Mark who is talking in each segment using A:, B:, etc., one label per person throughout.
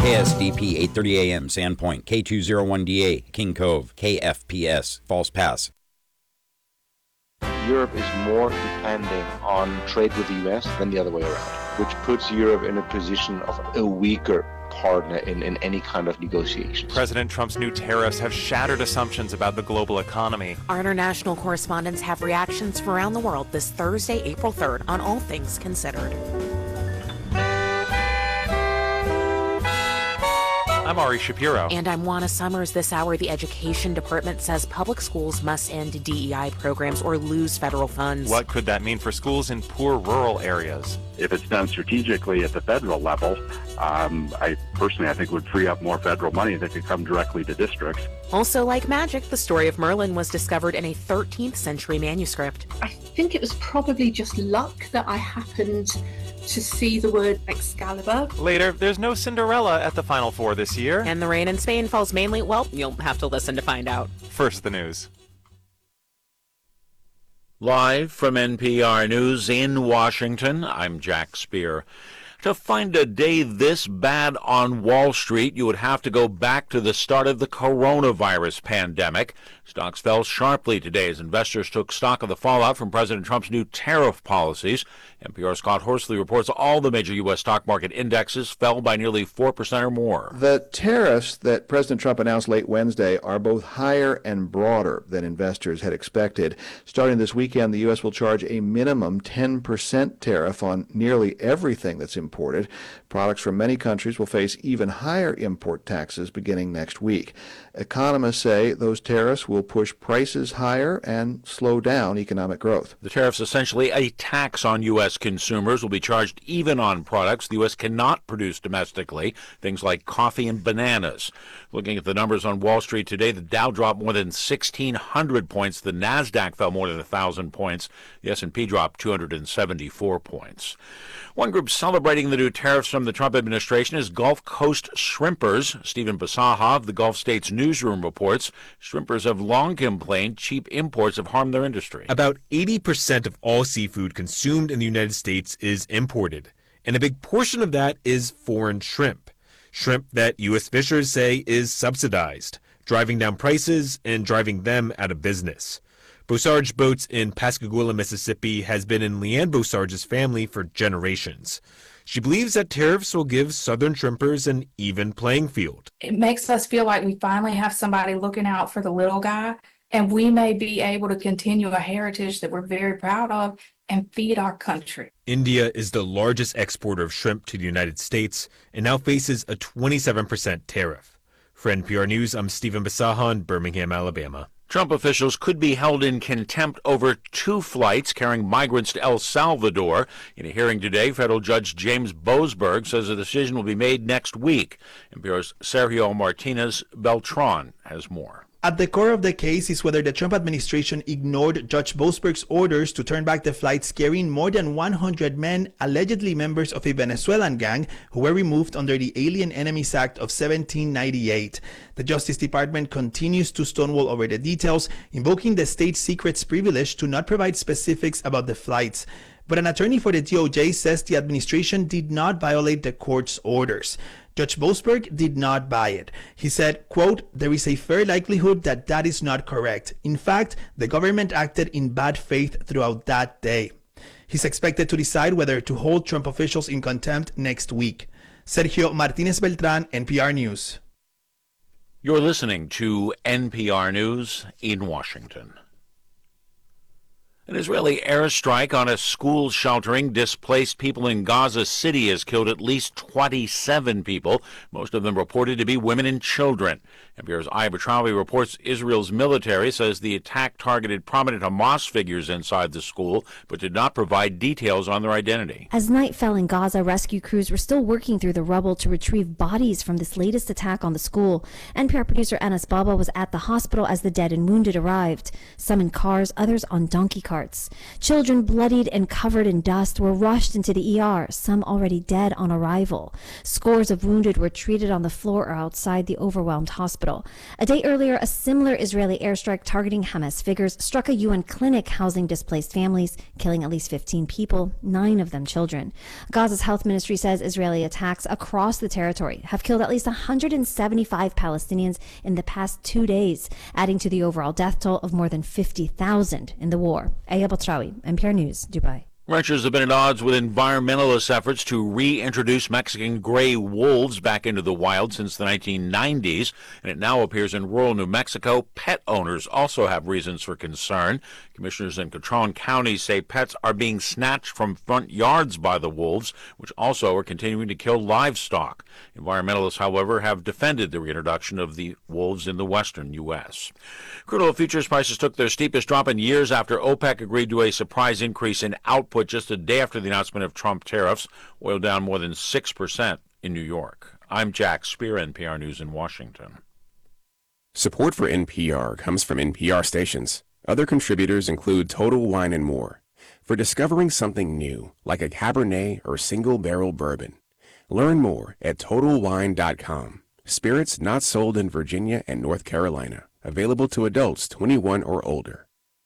A: KSDP 8:30 a.m. Sandpoint, K201DA, King Cove, KFPS, False Pass.
B: Europe is more dependent on trade with the US than the other way around, which puts Europe in a position of a weaker partner in any kind of negotiations.
C: President Trump's new tariffs have shattered assumptions about the global economy.
D: Our international correspondents have reactions from around the world this Thursday, April 3rd, on All Things Considered.
C: I'm Ari Shapiro.
D: And I'm Juana Summers. This hour, the Education Department says public schools must end DEI programs or lose federal funds.
C: What could that mean for schools in poor rural areas?
E: If it's done strategically at the federal level, I think would free up more federal money that could come directly to districts.
D: Also, like magic, the story of Merlin was discovered in a 13th century manuscript.
F: I think it was probably just luck that I happened to see the word Excalibur.
C: Later, there's no Cinderella at the Final Four this year.
D: And the rain in Spain falls mainly, well, you'll have to listen to find out.
C: First, the news.
G: Live from NPR News in Washington, I'm Jack Speer. To find a day this bad on Wall Street, you would have to go back to the start of the coronavirus pandemic. Stocks fell sharply today as investors took stock of the fallout from President Trump's new tariff policies. NPR's Scott Horsley reports all the major U.S. stock market indexes fell by nearly 4% or more.
H: The tariffs that President Trump announced late Wednesday are both higher and broader than investors had expected. Starting this weekend, the U.S. will charge a minimum 10% tariff on nearly everything that's imported. Products from many countries will face even higher import taxes beginning next week. Economists say those tariffs will push prices higher and slow down economic growth.
G: The tariffs, essentially a tax on U.S. consumers, will be charged even on products the U.S. cannot produce domestically, things like coffee and bananas. Looking at the numbers on Wall Street today, the Dow dropped more than 1,600 points. The Nasdaq fell more than 1,000 points. The S&P dropped 274 points. One group celebrating the new tariffs from the Trump administration is Gulf Coast shrimpers. Stephen Basaha of the Gulf States Newsroom reports shrimpers have long complained cheap imports have harmed their industry.
I: About 80% of all seafood consumed in the United States is imported, and a big portion of that is foreign shrimp. Shrimp that U.S. fishers say is subsidized, driving down prices and driving them out of business. Bosarge Boats in Pascagoula, Mississippi has been in Leanne Bosarge's family for generations. She believes that tariffs will give southern shrimpers an even playing field.
J: It makes us feel like we finally have somebody looking out for the little guy, and we may be able to continue a heritage that we're very proud of and feed our country.
I: India is the largest exporter of shrimp to the United States and now faces a 27% tariff. For NPR News, I'm Stephen Basaha in Birmingham, Alabama.
G: Trump officials could be held in contempt over 2 flights carrying migrants to El Salvador. In a hearing today, federal judge James Boasberg says a decision will be made next week. NPR's Sergio Martinez Beltran has more.
K: At the core of the case is whether the Trump administration ignored Judge Boasberg's orders to turn back the flights carrying more than 100 men, allegedly members of a Venezuelan gang, who were removed under the Alien Enemies Act of 1798. The Justice Department continues to stonewall over the details, invoking the state secrets privilege to not provide specifics about the flights. But an attorney for the DOJ says the administration did not violate the court's orders. Judge Boasberg did not buy it. He said, quote, "There is a fair likelihood that that is not correct. In fact, the government acted in bad faith throughout that day." He's expected to decide whether to hold Trump officials in contempt next week. Sergio Martinez Beltran, NPR News.
G: You're listening to NPR News in Washington. An Israeli airstrike on a school sheltering displaced people in Gaza City has killed at least 27 people, most of them reported to be women and children. NPR's Aya Batrawi reports Israel's military says the attack targeted prominent Hamas figures inside the school, but did not provide details on their identity.
L: As night fell in Gaza, rescue crews were still working through the rubble to retrieve bodies from this latest attack on the school. NPR producer Anas Baba was at the hospital as the dead and wounded arrived, some in cars, others on donkey carts. parts. Children, bloodied and covered in dust, were rushed into the ER, some already dead on arrival. Scores of wounded were treated on the floor or outside the overwhelmed hospital. A day earlier, a similar Israeli airstrike targeting Hamas figures struck a UN clinic housing displaced families, killing at least 15 people, 9 of them children. Gaza's health ministry says Israeli attacks across the territory have killed at least 175 Palestinians in the past 2 days, adding to the overall death toll of more than 50,000 in the war. Aya Batrawi, NPR News, Dubai.
G: Ranchers have been at odds with environmentalist efforts to reintroduce Mexican gray wolves back into the wild since the 1990s, and it now appears in rural New Mexico. Pet owners also have reasons for concern. Commissioners in Catron County say pets are being snatched from front yards by the wolves, which also are continuing to kill livestock. Environmentalists, however, have defended the reintroduction of the wolves in the western U.S. Crude oil futures prices took their steepest drop in years after OPEC agreed to a surprise increase in output just a day after the announcement of Trump tariffs. Oil down more than 6% in New York. I'm Jack Spear, NPR News in Washington.
M: Support for NPR comes from NPR stations. Other contributors include Total Wine & More. For discovering something new, like a Cabernet or single-barrel bourbon. Learn more at TotalWine.com. Spirits not sold in Virginia and North Carolina. Available to adults 21 or older.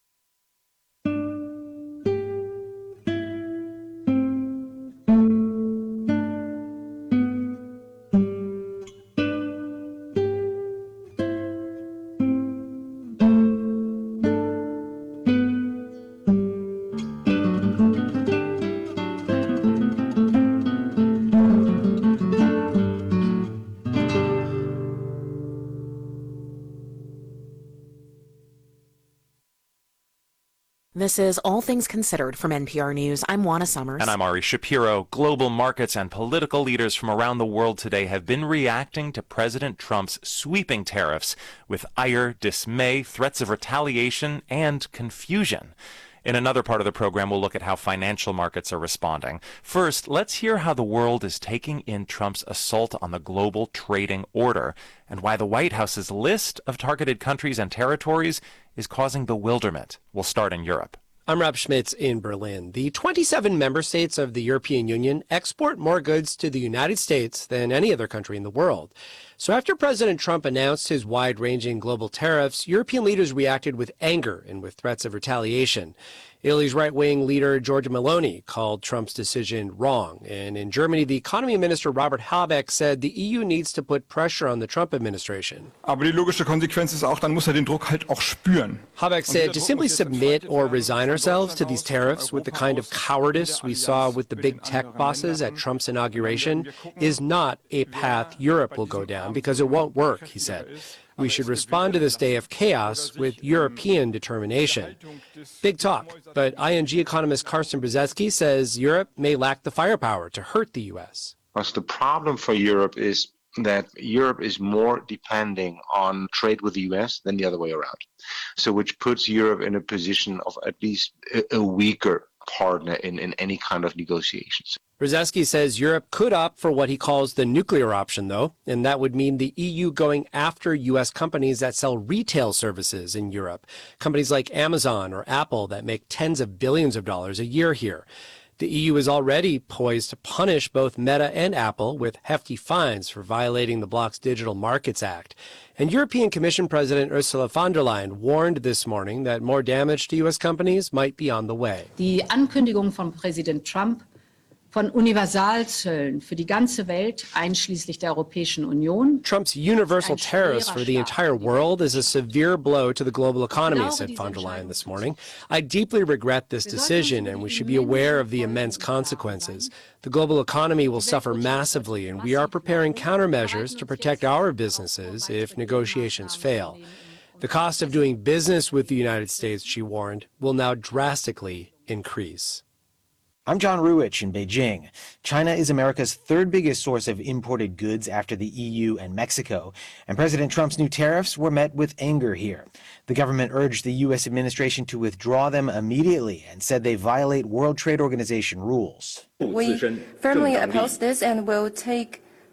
D: This is All Things Considered from NPR News. I'm Juana Summers.
C: And I'm Ari Shapiro. Global markets and political leaders from around the world today have been reacting to President Trump's sweeping tariffs with ire, dismay, threats of retaliation, and confusion. In another part of the program, we'll look at how financial markets are responding. First, let's hear how the world is taking in Trump's assault on the global trading order and why the White House's list of targeted countries and territories is causing bewilderment. We'll start in Europe.
N: I'm Rob Schmitz in Berlin. The 27 member states of the European Union export more goods to the United States than any other country in the world. So after President Trump announced his wide-ranging global tariffs, European leaders reacted with anger and with threats of retaliation. Italy's right-wing leader Giorgia Meloni called Trump's decision wrong. And in Germany, the economy minister Robert Habeck said the EU needs to put pressure on the Trump administration.
O: Aber die logische Konsequenz ist auch, dann muss den Druck halt auch spüren.
N: Habeck said to simply submit or resign ourselves to these tariffs with the kind of cowardice we saw with the big tech bosses at Trump's inauguration is not a path Europe will go down because it won't work, he said. We should respond to this day of chaos with European determination. Big talk, but ING economist Carsten Brzezinski says Europe may lack the firepower to hurt the U.S.
B: Because the problem for Europe is that Europe is more depending on trade with the U.S. than the other way around. So which puts Europe in a position of at least a weaker partner in any kind of negotiations.
N: Brzezinski says Europe could opt for what he calls the nuclear option, though, and that would mean the EU going after U.S. companies that sell retail services in Europe, companies like Amazon or Apple that make tens of billions of dollars a year here. The EU is already poised to punish both Meta and Apple with hefty fines for violating the bloc's Digital Markets Act. And European Commission President Ursula von der Leyen warned this morning that more damage to U.S. companies might be on the way.
P: Die Ankündigung von Präsident Trump von Universalzöllen für die ganze Welt, einschließlich der Europäischen Union.
N: Trump's universal tariffs for the entire world is a severe blow to the global economy, said von der Leyen this morning. I deeply regret this decision, and we should be aware of the immense consequences. The global economy will suffer massively, and we are preparing countermeasures to protect our businesses if negotiations fail. The cost of doing business with the United States, she warned, will now drastically increase.
Q: I'm John Ruwich in Beijing. China is America's third biggest source of imported goods after the EU and Mexico, and President Trump's new tariffs were met with anger here. The government urged the U.S. administration to withdraw them immediately and said they violate World Trade Organization rules.
R: We firmly oppose this and will take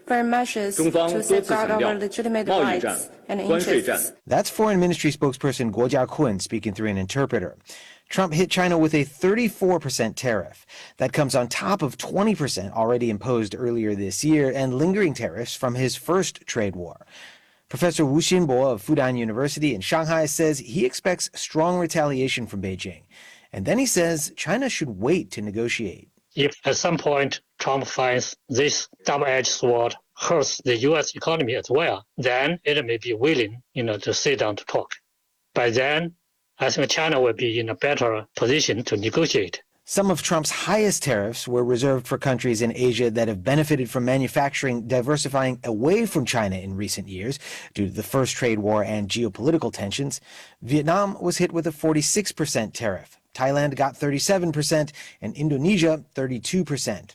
R: firm measures to safeguard our legitimate rights and interests.
Q: That's Foreign Ministry spokesperson Guo Jiakun speaking through an interpreter. Trump hit China with a 34% tariff. That comes on top of 20% already imposed earlier this year and lingering tariffs from his first trade war. Professor Wu Xinbo of Fudan University in Shanghai says he expects strong retaliation from Beijing. And then he says China should wait to negotiate.
S: If at some point Trump finds this double-edged sword hurts the U.S. economy as well, then it may be willing, to sit down to talk. By then, I think China will be in a better position to negotiate.
Q: Some of Trump's highest tariffs were reserved for countries in Asia that have benefited from manufacturing diversifying away from China in recent years due to the first trade war and geopolitical tensions. Vietnam was hit with a 46% tariff. Thailand got 37% and Indonesia 32%.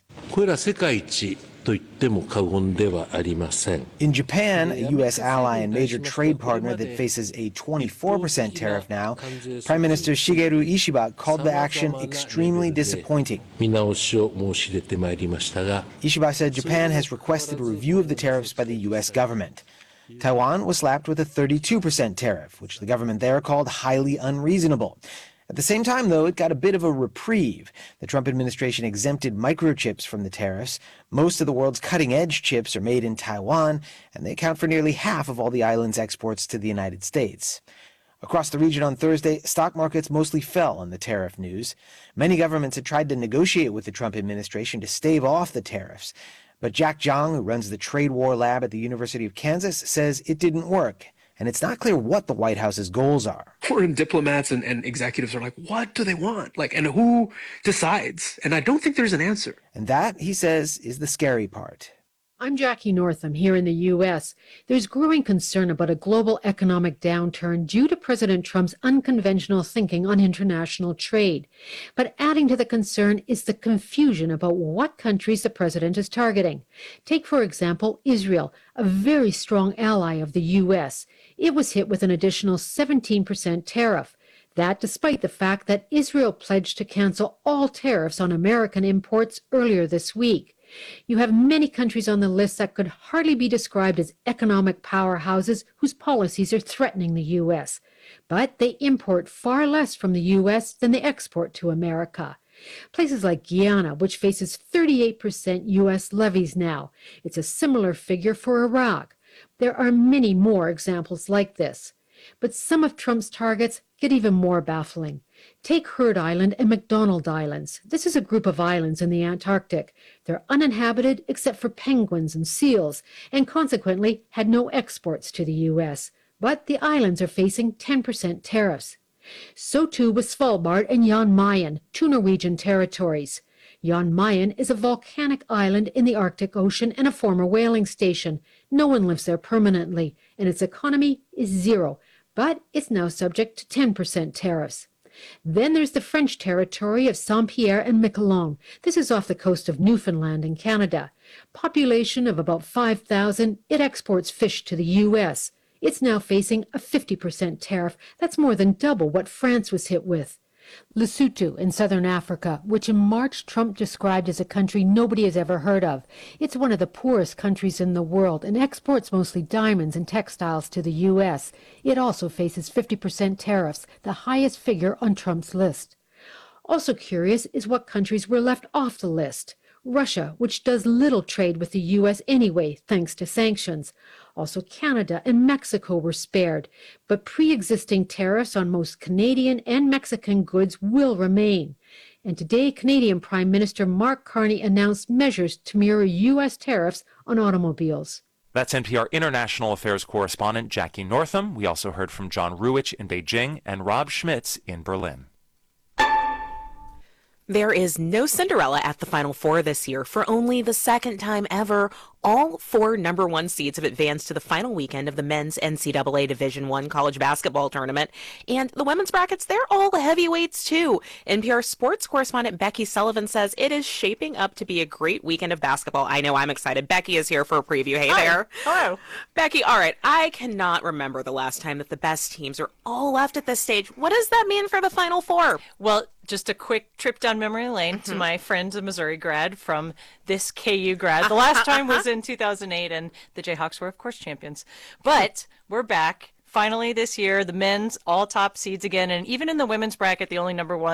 Q: In Japan, a U.S. ally and major trade partner that faces a 24% tariff now, Prime Minister Shigeru Ishiba called the action extremely disappointing. Ishiba said Japan has requested a review of the tariffs by the U.S. government. Taiwan was slapped with a 32% tariff, which the government there called highly unreasonable. At the same time, though, it got a bit of a reprieve. The Trump administration exempted microchips from the tariffs. Most of the world's cutting-edge chips are made in Taiwan, and they account for nearly half of all the island's exports to the United States. Across the region on Thursday, stock markets mostly fell on the tariff news. Many governments had tried to negotiate with the Trump administration to stave off the tariffs. But Jack Zhang, who runs the Trade War Lab at the University of Kansas, says it didn't work. And it's not clear what the White House's goals are.
T: Foreign diplomats and executives are like, what do they want? And who decides? And I don't think there's an answer.
Q: And that, he says, is the scary part.
U: I'm Jackie Northam here in the U.S. There's growing concern about a global economic downturn due to President Trump's unconventional thinking on international trade. But adding to the concern is the confusion about what countries the president is targeting. Take, for example, Israel, a very strong ally of the U.S. It was hit with an additional 17% tariff. That despite the fact that Israel pledged to cancel all tariffs on American imports earlier this week. You have many countries on the list that could hardly be described as economic powerhouses whose policies are threatening the U.S. But they import far less from the U.S. than they export to America. Places like Guyana, which faces 38% U.S. levies now. It's a similar figure for Iraq. There are many more examples like this. But some of Trump's targets get even more baffling. Take Heard Island and McDonald Islands. This is a group of islands in the Antarctic. They're uninhabited except for penguins and seals, and consequently had no exports to the U.S. But the islands are facing 10% tariffs. So too with Svalbard and Jan Mayen, two Norwegian territories. Jan Mayen is a volcanic island in the Arctic Ocean and a former whaling station. No one lives there permanently, and its economy is zero, but it's now subject to 10% tariffs. Then there's the French territory of Saint-Pierre and Miquelon. This is off the coast of Newfoundland in Canada. Population of about 5,000, it exports fish to the U.S. It's now facing a 50% tariff. That's more than double what France was hit with. Lesotho in southern Africa, which in March Trump described as a country nobody has ever heard of. It's one of the poorest countries in the world and exports mostly diamonds and textiles to the U.S. It also faces 50% tariffs, the highest figure on Trump's list. Also curious is what countries were left off the list. Russia, which does little trade with the U.S. anyway, thanks to sanctions. Also Canada and Mexico were spared, but pre-existing tariffs on most Canadian and Mexican goods will remain. And today, Canadian Prime Minister Mark Carney announced measures to mirror U.S. tariffs on automobiles.
C: That's NPR International Affairs correspondent Jackie Northam. We also heard from John Ruwitch in Beijing and Rob Schmitz in Berlin.
D: There is no Cinderella at the Final Four this year. For only the second time ever, all 4 number 1 seeds have advanced to the final weekend of the men's NCAA Division I college basketball tournament. And the women's brackets, they're all heavyweights too. NPR sports correspondent Becky Sullivan says it is shaping up to be a great weekend of basketball. I know I'm excited. Becky is here for a preview. Hey there.
V: Hello.
D: Becky, all right, I cannot remember the last time that the best teams are all left at this stage. What does that mean for the Final Four?
V: Well,
A: just a quick trip down memory lane to my friend, a Missouri grad from this KU grad. The last time was in 2008, and the Jayhawks were, of course, champions. But we're back. Finally, this year, the men's all top seeds again. And even in the women's bracket, the only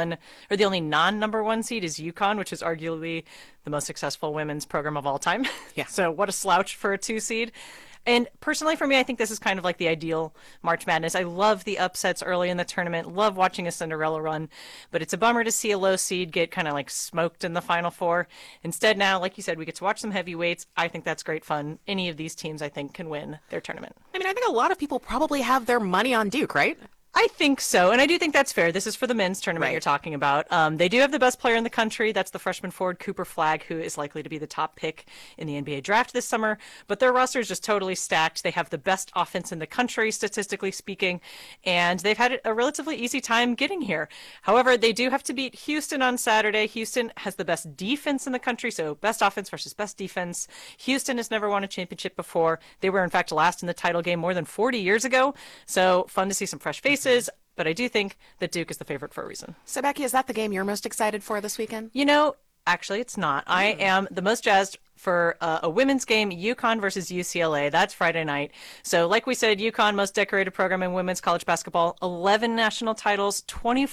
A: non-number one seed is UConn, which is arguably the most successful women's program of all time. Yeah. So what a slouch for a 2 seed. And personally, for me, I think this is kind of like the ideal March Madness. I love the upsets early in the tournament, love watching a Cinderella run, but it's a bummer to see a low seed get kind of like smoked in the Final Four. Instead now, like you said, we get to watch some heavyweights. I think that's great fun. Any of these teams, I think, can win their tournament.
D: I mean, I think a lot of people probably have their money on Duke, right?
A: I think so, and I do think that's fair. This is for the men's tournament you're talking about. They do have the best player in the country. That's the freshman forward, Cooper Flagg, who is likely to be the top pick in the NBA draft this summer. But their roster is just totally stacked. They have the best offense in the country, statistically speaking, and they've had a relatively easy time getting here. However, they do have to beat Houston on Saturday. Houston has the best defense in the country, so best offense versus best defense. Houston has never won a championship before. They were, in fact, last in the title game more than 40 years ago, so fun to see some fresh faces. But I do think that Duke is the favorite for a reason.
D: So, Becky, is that the game you're most excited for this weekend?
A: You know, actually, it's not. I am the most jazzed for a women's game, UConn versus UCLA. That's Friday night. So, like we said, UConn, most decorated program in women's college basketball, 11 national titles,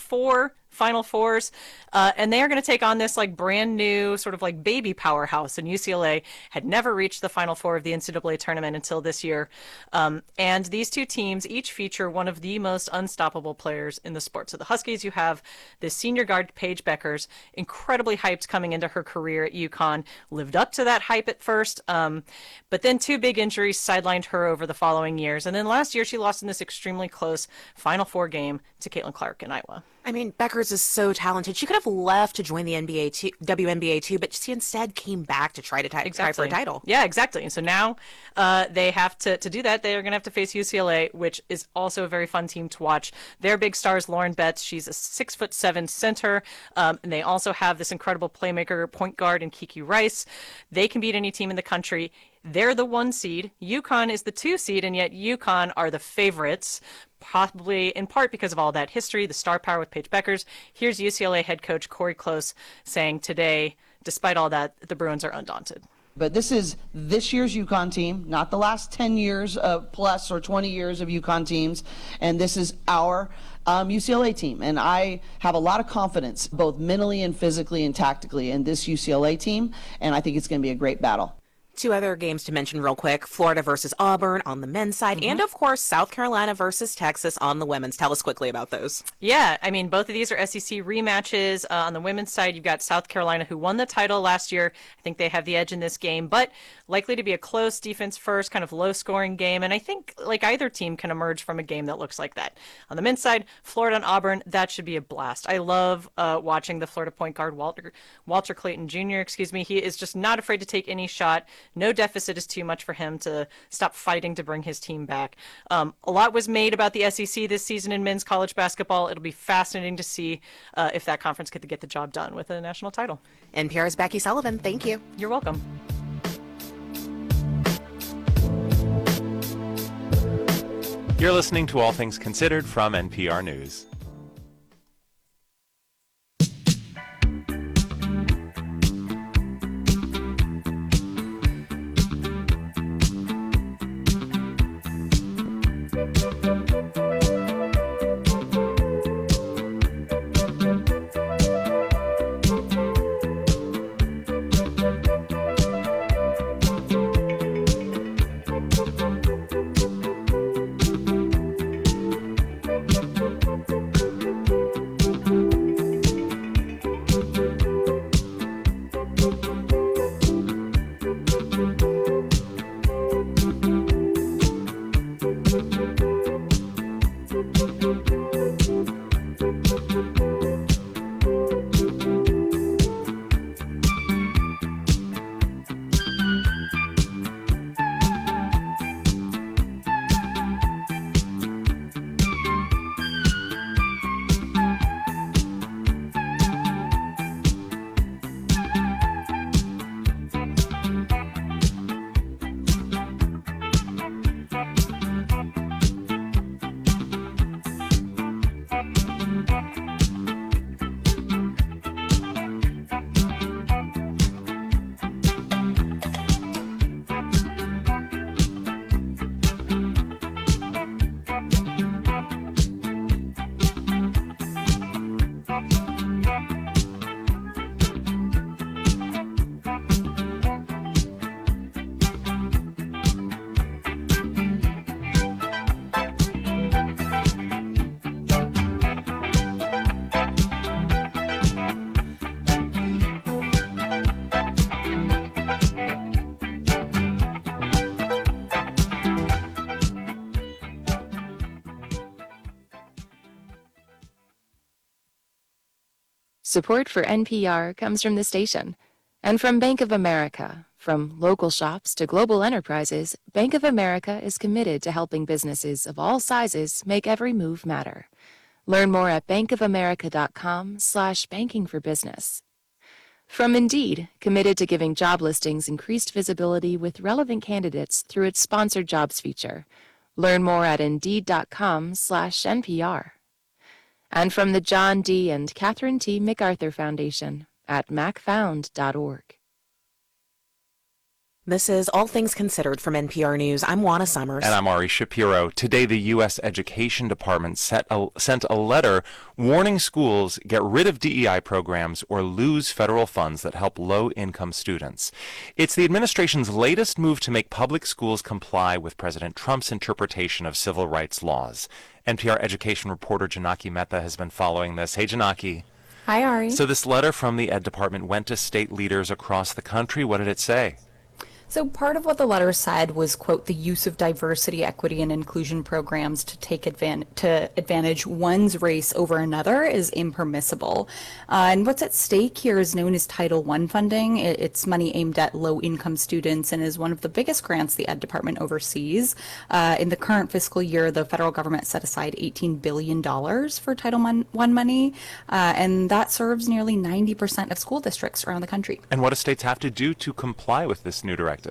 A: 24 Final Fours, and they are going to take on this like brand new sort of like baby powerhouse. And UCLA had never reached the Final Four of the NCAA tournament until this year. And these two teams each feature one of the most unstoppable players in the sport. So the Huskies, you have this senior guard, Paige Beckers, incredibly hyped coming into her career at UConn, lived up to that hype at first, but then 2 big injuries sidelined her over the following years. And then last year she lost in this extremely close Final Four game to Caitlin Clark in Iowa.
D: I mean, Beckers is so talented. She could have left to join the WNBA too, but she instead came back to try to try for a title.
A: Yeah, exactly. And so now they have to do that. They are going to have to face UCLA, which is also a very fun team to watch. Their big star is Lauren Betts. She's a 6'7" center, and they also have this incredible playmaker, point guard, in Kiki Rice. They can beat any team in the country. They're the 1 seed. UConn is the 2 seed, and yet UConn are the favorites, probably in part because of all that history, the star power with Paige Beckers. Here's UCLA head coach Corey Close saying today, despite all that, the Bruins are undaunted.
V: But this is this year's UConn team, not the last 10 years plus or 20 years of UConn teams. And this is our UCLA team. And I have a lot of confidence, both mentally and physically and tactically, in this UCLA team. And I think it's going to be a great battle.
D: 2 other games to mention real quick: Florida versus Auburn on the men's side, and of course South Carolina versus Texas on the women's. Tell us quickly about those.
A: Yeah, I mean, both of these are SEC rematches. On the women's side, you've got South Carolina, who won the title last year. I think they have the edge in this game, but likely to be a close defense first, kind of low scoring game. And I think like either team can emerge from a game that looks like that. On the men's side, Florida and Auburn, that should be a blast. I love watching the Florida point guard Walter Clayton Jr. He is just not afraid to take any shot. No deficit is too much for him to stop fighting to bring his team back. A lot was made about the SEC this season in men's college basketball. It'll be fascinating to see if that conference could get the job done with a national title.
D: NPR's Becky Sullivan, thank you.
A: You're welcome.
C: You're listening to All Things Considered from NPR News.
E: Support for NPR comes from the station and from Bank of America. From local shops to global enterprises, Bank of America is committed to helping businesses of all sizes make every move matter. Learn more at bankofamerica.com/bankingforbusiness. From Indeed, committed to giving job listings increased visibility with relevant candidates through its sponsored jobs feature. Learn more at Indeed.com/NPR. And from the John D. and Catherine T. MacArthur Foundation at macfound.org.
D: This is All Things Considered from NPR News. I'm Juana Summers.
C: And I'm Ari Shapiro. Today, the U.S. Education Department sent a letter warning schools get rid of DEI programs or lose federal funds that help low-income students. It's the administration's latest move to make public schools comply with President Trump's interpretation of civil rights laws. NPR education reporter Janaki Mehta has been following this. Hey, Janaki.
F: Hi, Ari.
C: So this letter from the Ed Department went to state leaders across the country. What did it say?
F: So part of what the letter said was, quote, the use of diversity, equity, and inclusion programs to take advantage one's race over another is impermissible. And what's at stake here is known as Title I funding. It's money aimed at low-income students and is one of the biggest grants the Ed Department oversees. In the current fiscal year, the federal government set aside $18 billion for Title I money, and that serves nearly 90% of school districts around the country.
C: And what do states have to do to comply with this new directive?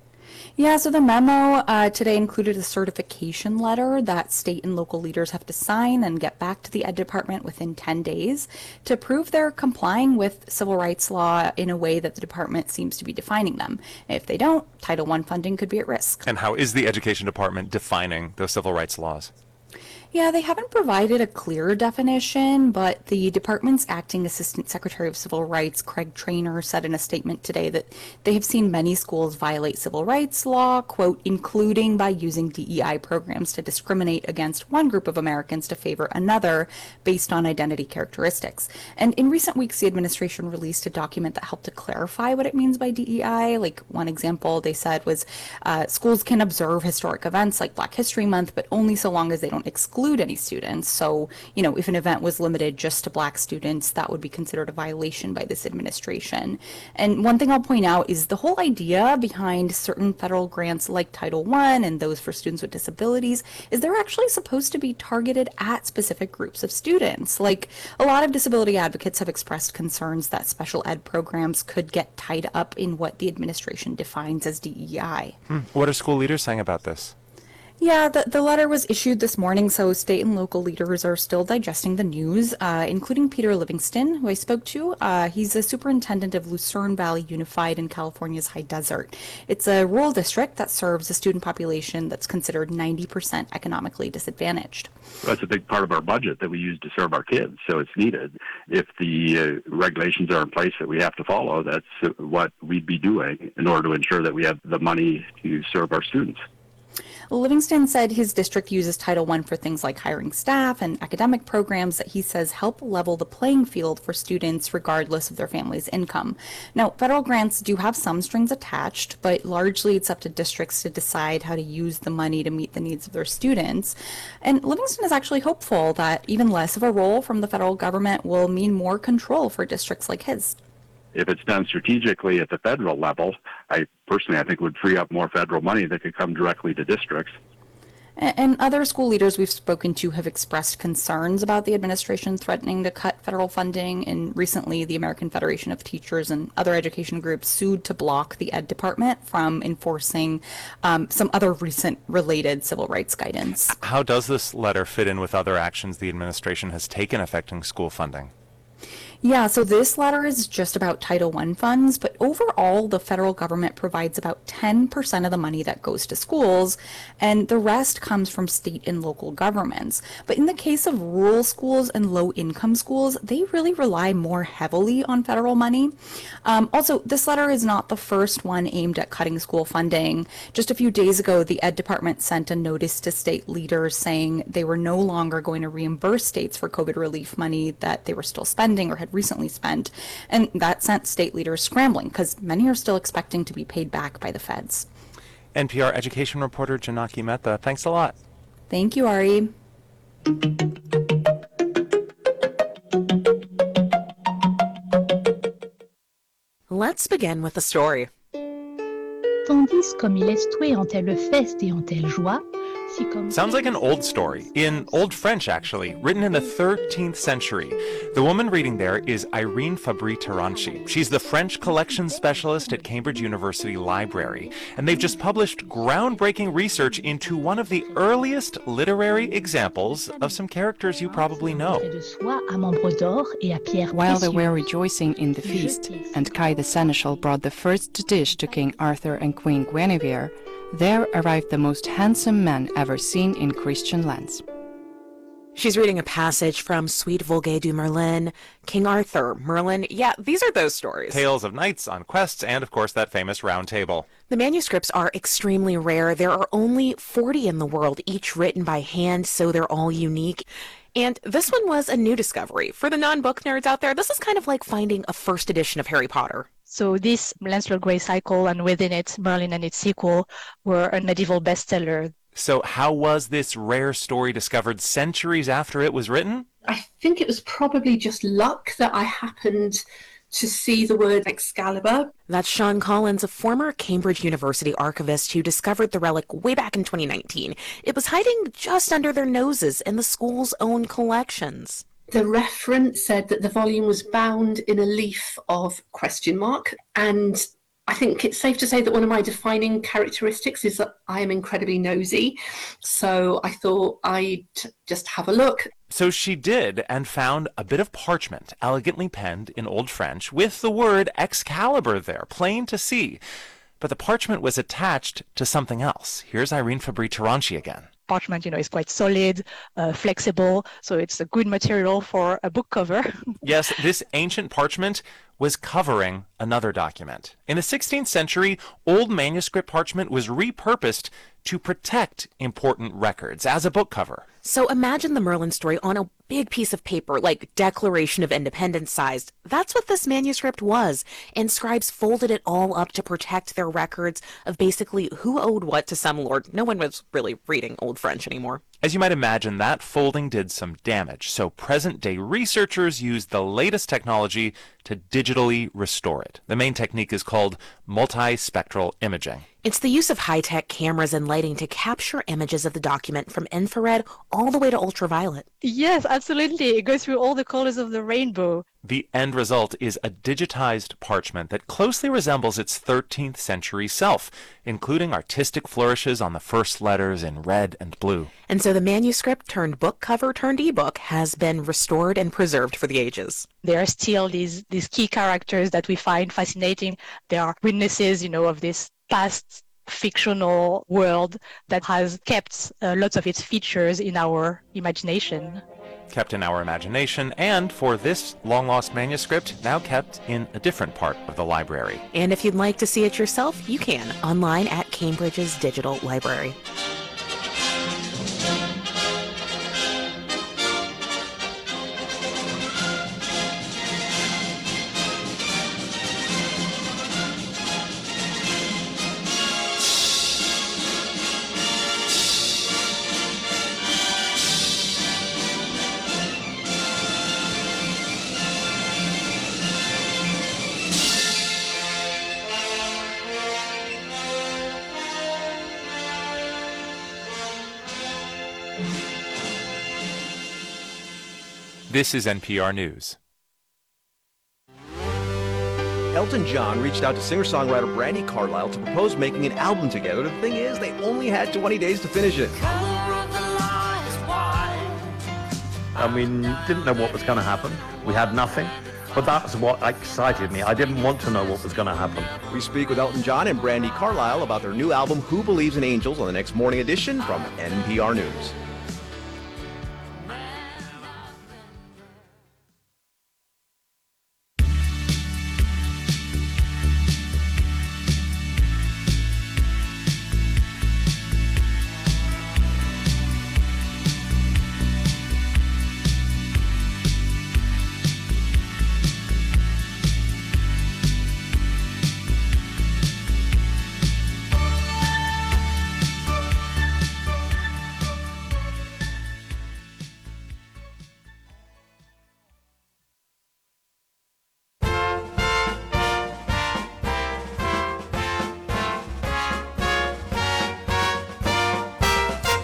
F: Yeah, so the memo today included a certification letter that state and local leaders have to sign and get back to the Ed Department within 10 days to prove they're complying with civil rights law in a way that the department seems to be defining them. If they don't, Title I funding could be at risk.
C: And how is the Education Department defining those civil rights laws?
F: Yeah, they haven't provided a clear definition, but the department's acting assistant secretary of civil rights, Craig Traynor, said in a statement today that they have seen many schools violate civil rights law, quote, including by using DEI programs to discriminate against one group of Americans to favor another based on identity characteristics. And in recent weeks, the administration released a document that helped to clarify what it means by DEI. Like one example they said was schools can observe historic events like Black History Month, but only so long as they don't exclude any students. So, if an event was limited just to Black students, that would be considered a violation by this administration. And one thing I'll point out is the whole idea behind certain federal grants like Title I and those for students with disabilities is they're actually supposed to be targeted at specific groups of students. Like a lot of disability advocates have expressed concerns that special ed programs could get tied up in what the administration defines as DEI.
C: What are school leaders saying about this?
F: Yeah, the letter was issued this morning, so state and local leaders are still digesting the news, including Peter Livingston, who I spoke to. He's a superintendent of Lucerne Valley Unified in California's high desert. It's a rural district that serves a student population that's considered 90% economically disadvantaged.
W: That's a big part of our budget that we use to serve our kids, so it's needed. If the regulations are in place that we have to follow, that's what we'd be doing in order to ensure that we have the money to serve our students.
F: Livingston said his district uses Title I for things like hiring staff and academic programs that he says help level the playing field for students regardless of their family's income. Now, federal grants do have some strings attached, but largely it's up to districts to decide how to use the money to meet the needs of their students. And Livingston is actually hopeful that even less of a role from the federal government will mean more control for districts like his.
W: If it's done strategically at the federal level, I think would free up more federal money that could come directly to districts.
F: And other school leaders we've spoken to have expressed concerns about the administration threatening to cut federal funding. And recently, the American Federation of Teachers and other education groups sued to block the Ed Department from enforcing some other recent related civil rights guidance.
C: How does this letter fit in with other actions the administration has taken affecting school funding?
F: Yeah, so this letter is just about Title I funds, but overall, the federal government provides about 10% of the money that goes to schools, and the rest comes from state and local governments. But in the case of rural schools and low-income schools, they really rely more heavily on federal money. Also, this letter is not the first one aimed at cutting school funding. Just a few days ago, the Ed Department sent a notice to state leaders saying they were no longer going to reimburse states for COVID relief money that they were still spending or had recently spent, and that sent state leaders scrambling because many are still expecting to be paid back by the feds.
C: NPR education reporter Janaki Mehta, thanks a lot.
F: Thank you, Ari.
D: Let's begin with the story.
H: Tandis comme il instruit en telle feste et en telle joie, si comme...
C: Sounds like an old story, in Old French actually, written in the 13th century. The woman reading there is Irene Fabry-Taranchi. She's the French collections specialist at Cambridge University Library, and they've just published groundbreaking research into one of the earliest literary examples of some characters you probably know.
I: While they were rejoicing in the feast, and Kai the Seneschal brought the first dish to King Arthur and Queen Guinevere, there arrived the most handsome man ever seen in Christian lands.
D: She's reading a passage from Suite Vulgae du Merlin, King Arthur, Merlin. Yeah, these are those stories.
C: Tales of knights on quests, and of course that famous round table.
D: The manuscripts are extremely rare. There are only 40 in the world, each written by hand, so they're all unique. And this one was a new discovery. For the non-book nerds out there, this is kind of like finding a first edition of Harry Potter.
H: So this Lancelot Grey cycle, and within it, Merlin and its sequel, were a medieval bestseller.
C: So how was this rare story discovered centuries after it was written?
J: I think it was probably just luck that I happened to see the word Excalibur.
D: That's Sean Collins, a former Cambridge University archivist who discovered the relic way back in 2019. It was hiding just under their noses in the school's own collections.
J: The reference said that the volume was bound in a leaf of ? And I think it's safe to say that one of my defining characteristics is that I am incredibly nosy. So I thought I'd just have a look.
C: So she did, and found a bit of parchment, elegantly penned in Old French, with the word Excalibur there, plain to see. But the parchment was attached to something else. Here's Irene Fabry-Taranchi again.
H: Parchment, is quite solid, flexible, so it's a good material for a book cover.
C: Yes, this ancient parchment was covering another document. In the 16th century, old manuscript parchment was repurposed to protect important records as a book cover.
D: So imagine the Merlin story on a big piece of paper, like Declaration of Independence sized. That's what this manuscript was, and scribes folded it all up to protect their records of basically who owed what to some lord. No one was really reading Old French anymore.
C: As you might imagine, that folding did some damage, so present-day researchers used the latest technology to digitally restore it. The main technique is called multispectral imaging.
D: It's the use of high-tech cameras and lighting to capture images of the document from infrared all the way to ultraviolet.
H: Yes, absolutely. It goes through all the colors of the rainbow.
C: The end result is a digitized parchment that closely resembles its 13th century self, including artistic flourishes on the first letters in red and blue.
D: And so the manuscript turned book cover turned ebook has been restored and preserved for the ages.
H: There are still these key characters that we find fascinating. They are witnesses, of this past fictional world that has kept lots of its features in our imagination.
C: Kept in our imagination, and for this long-lost manuscript, now kept in a different part of the library.
D: And if you'd like to see it yourself, you can, online at Cambridge's Digital Library.
C: This is NPR News.
X: Elton John reached out to singer-songwriter Brandi Carlile to propose making an album together. The thing is, they only had 20 days to finish it.
Y: And we didn't know what was going to happen. We had nothing. But that's what excited me. I didn't want to know what was going to happen.
X: We speak with Elton John and Brandi Carlile about their new album, Who Believes in Angels, on the next morning edition from NPR News.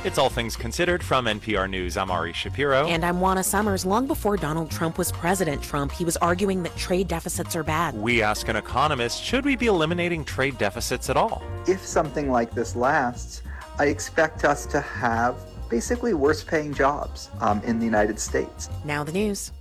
C: It's All Things Considered from NPR News. I'm Ari Shapiro.
D: And I'm Juana Summers. Long before Donald Trump was President Trump, he was arguing that trade deficits are bad.
C: We ask an economist, should we be eliminating trade deficits at all?
G: If something like this lasts, I expect us to have basically worse paying jobs in the United States.
D: Now the news.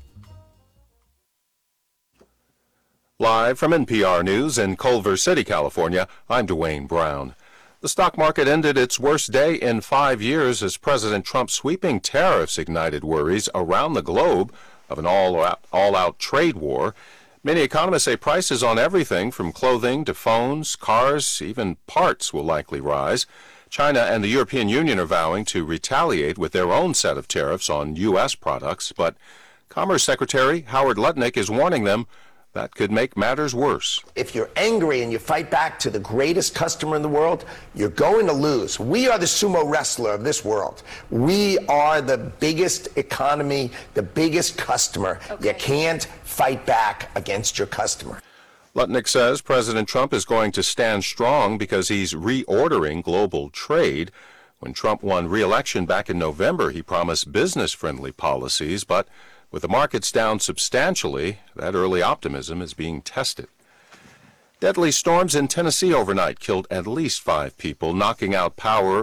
K: Live from NPR News in Culver City, California, I'm Dwayne Brown. The stock market ended its worst day in 5 years as President Trump's sweeping tariffs ignited worries around the globe of an all-out trade war. Many economists say prices on everything from clothing to phones, cars, even parts will likely rise. China and the European Union are vowing to retaliate with their own set of tariffs on U.S. products, but Commerce Secretary Howard Lutnick is warning them that could make matters worse.
L: If you're angry and you fight back to the greatest customer in the world, you're going to lose. We are the sumo wrestler of this world. We are the biggest economy, the biggest customer. Okay. You can't fight back against your customer.
K: Lutnick says President Trump is going to stand strong because he's reordering global trade. When Trump won re-election back in November, he promised business-friendly policies, but with the markets down substantially, that early optimism is being tested. Deadly storms in Tennessee overnight killed at least 5 people, knocking out power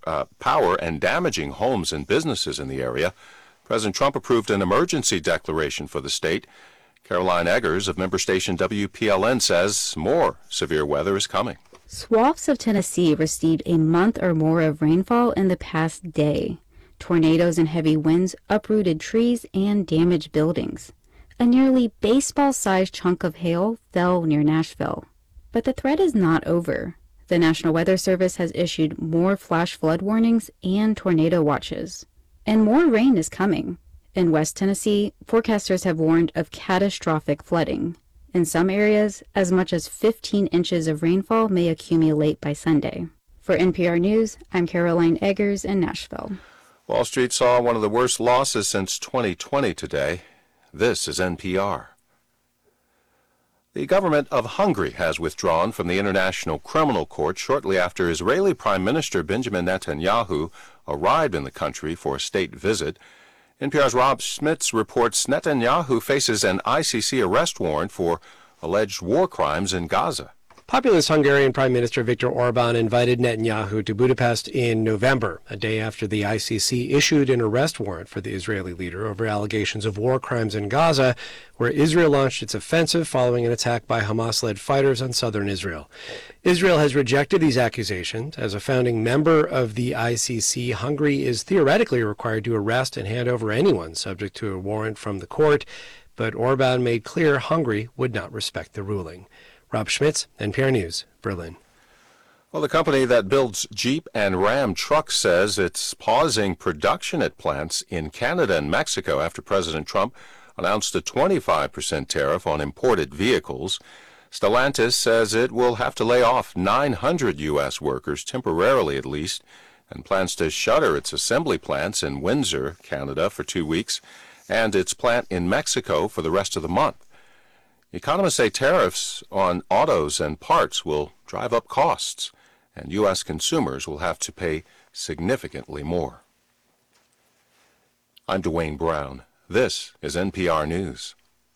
K: and damaging homes and businesses in the area. President Trump approved an emergency declaration for the state. Caroline Eggers of member station WPLN says more severe weather is coming.
M: Swaths of Tennessee received a month or more of rainfall in the past day. Tornadoes and heavy winds uprooted trees and damaged buildings. A nearly baseball-sized chunk of hail fell near Nashville. But the threat is not over. The National Weather Service has issued more flash flood warnings and tornado watches. And more rain is coming. In West Tennessee, forecasters have warned of catastrophic flooding. In some areas, as much as 15 inches of rainfall may accumulate by Sunday. For NPR News, I'm Caroline Eggers in Nashville.
K: Wall Street saw one of the worst losses since 2020 today. This is NPR. The government of Hungary has withdrawn from the International Criminal Court shortly after Israeli Prime Minister Benjamin Netanyahu arrived in the country for a state visit. NPR's Rob Schmitz reports Netanyahu faces an ICC arrest warrant for alleged war crimes in Gaza.
N: Populist Hungarian Prime Minister Viktor Orban invited Netanyahu to Budapest in November, a day after the ICC issued an arrest warrant for the Israeli leader over allegations of war crimes in Gaza, where Israel launched its offensive following an attack by Hamas-led fighters on southern Israel. Israel has rejected these accusations. As a founding member of the ICC, Hungary is theoretically required to arrest and hand over anyone subject to a warrant from the court, but Orban made clear Hungary would not respect the ruling. Rob Schmitz, NPR News, Berlin.
K: Well, the company that builds Jeep and Ram trucks says it's pausing production at plants in Canada and Mexico after President Trump announced a 25% tariff on imported vehicles. Stellantis says it will have to lay off 900 U.S. workers, temporarily at least, and plans to shutter its assembly plants in Windsor, Canada, for 2 weeks, and its plant in Mexico for the rest of the month. Economists say tariffs on autos and parts will drive up costs, and U.S. consumers will have to pay significantly more. I'm Dwayne Brown. This is NPR News.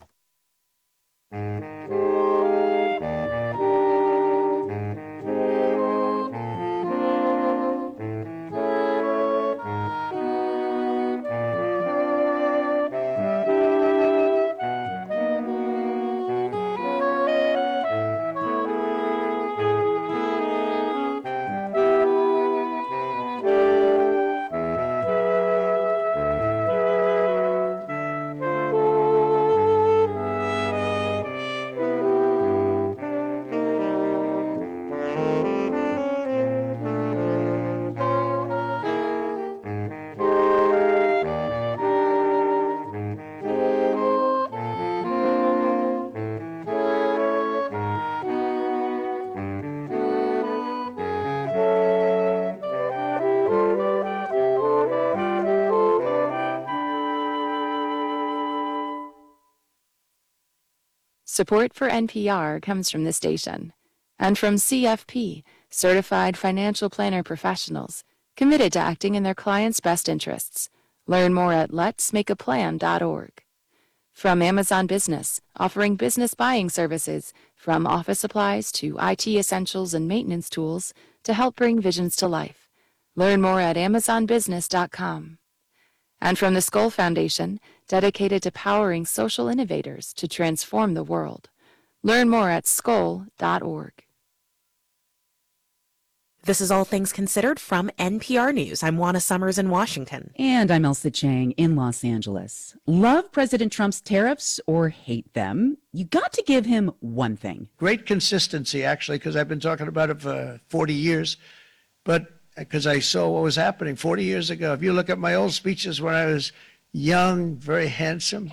E: Support for NPR comes from the station and from CFP, Certified Financial Planner Professionals, committed to acting in their clients' best interests. Learn more at letsmakeaplan.org. From Amazon Business, offering business buying services, from office supplies to IT essentials and maintenance tools to help bring visions to life. Learn more at amazonbusiness.com. And from the Skoll Foundation, dedicated to powering social innovators to transform the world. Learn more at skoll.org.
D: This is All Things Considered from NPR News. I'm Juana Summers in Washington.
B: And I'm Elsa Chang in Los Angeles. Love President Trump's tariffs or hate them, you got to give him one thing.
O: Great consistency, actually, because I've been talking about it for 40 years. But because I saw what was happening 40 years ago. If you look at my old speeches when I was young, very handsome,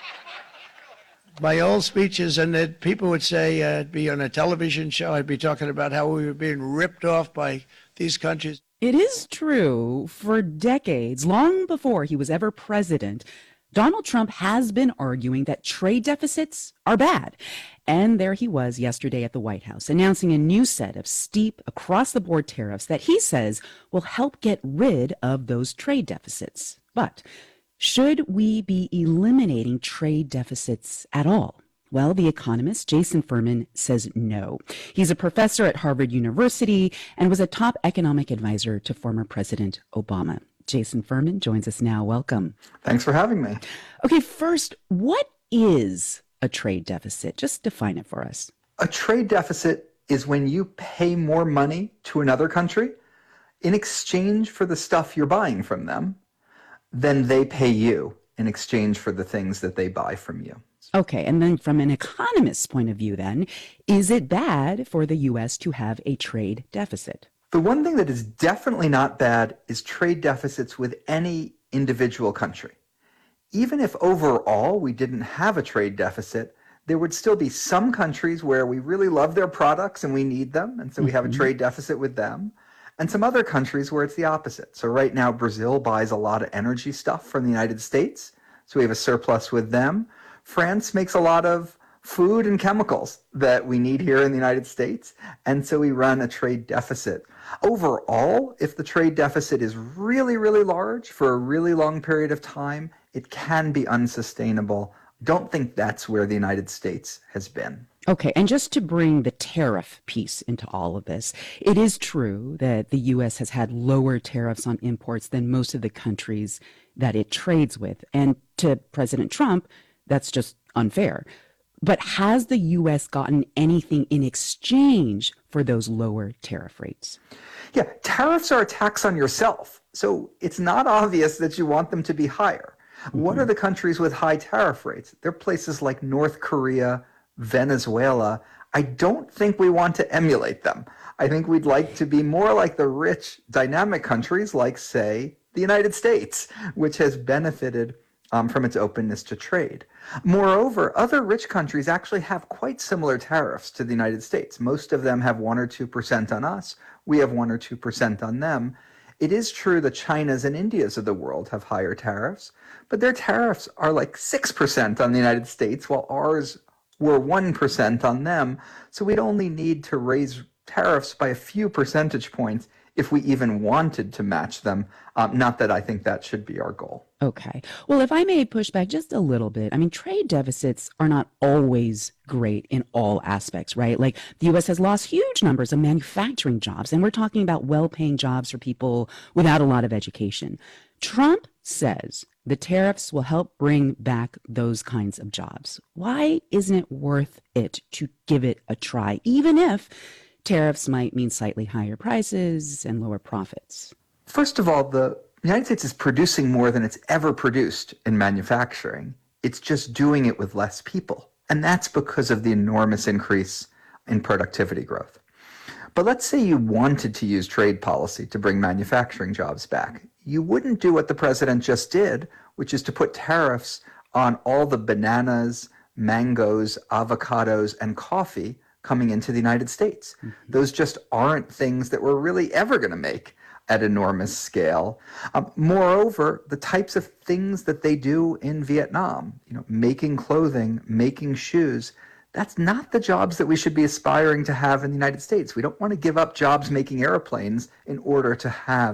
O: my old speeches, and that people would say, I'd be on a television show, I'd be talking about how we were being ripped off by these countries.
B: It is true. For decades, long before he was ever president, Donald Trump has been arguing that trade deficits are bad. And there he was yesterday at the White House, announcing a new set of steep, across-the-board tariffs that he says will help get rid of those trade deficits. But should we be eliminating trade deficits at all? Well, the economist Jason Furman says no. He's a professor at Harvard University and was a top economic advisor to former President Obama. Jason Furman joins us now. Welcome.
G: Thanks for having me.
B: Okay, first, what is a trade deficit? Just define it for us.
G: A trade deficit is when you pay more money to another country in exchange for the stuff you're buying from them than they pay you in exchange for the things that they buy from you.
B: Okay, and then from an economist's point of view then, is it bad for the U.S. to have a trade deficit?
G: The one thing that is definitely not bad is trade deficits with any individual country. Even if overall we didn't have a trade deficit, there would still be some countries where we really love their products and we need them, and so we have a trade deficit with them. And some other countries where it's the opposite. So right now, Brazil buys a lot of energy stuff from the United States, so we have a surplus with them. France makes a lot of food and chemicals that we need here in the United States, and so we run a trade deficit. Overall, if the trade deficit is really, really large for a really long period of time, it can be unsustainable. Don't think that's where the United States has been.
B: Okay, and just to bring the tariff piece into all of this, it is true that the U.S. has had lower tariffs on imports than most of the countries that it trades with. And to President Trump, that's just unfair. But has the U.S. gotten anything in exchange for those lower tariff rates?
G: Yeah, tariffs are a tax on yourself. So it's not obvious that you want them to be higher. What are the countries with high tariff rates? They're places like North Korea, Venezuela. I don't think we want to emulate them. I think we'd like to be more like the rich, dynamic countries like, say, the United States, which has benefited from its openness to trade. Moreover, other rich countries actually have quite similar tariffs to the United States. Most of them have 1 or 2% on us. We have 1 or 2% on them. It is true that China's and India's of the world have higher tariffs, but their tariffs are like 6% on the United States, while ours were 1% on them. So we'd only need to raise tariffs by a few percentage points if we even wanted to match them. Not that I think that should be our goal.
B: Okay. Well, if I may push back just a little bit, I mean, trade deficits are not always great in all aspects, right? Like the U.S. has lost huge numbers of manufacturing jobs, and we're talking about well-paying jobs for people without a lot of education. Trump says the tariffs will help bring back those kinds of jobs. Why isn't it worth it to give it a try, even if tariffs might mean slightly higher prices and lower profits?
G: First of all, the United States is producing more than it's ever produced in manufacturing. It's just doing it with less people. And that's because of the enormous increase in productivity growth. But let's say you wanted to use trade policy to bring manufacturing jobs back. You wouldn't do what the president just did, which is to put tariffs on all the bananas, mangoes, avocados, and coffee coming into the United States. Those just aren't things that we're really ever going to make at enormous scale. Moreover, the types of things that they do in Vietnam, making clothing, making shoes, that's not the jobs that we should be aspiring to have in the United States. We don't want to give up jobs making airplanes in order to have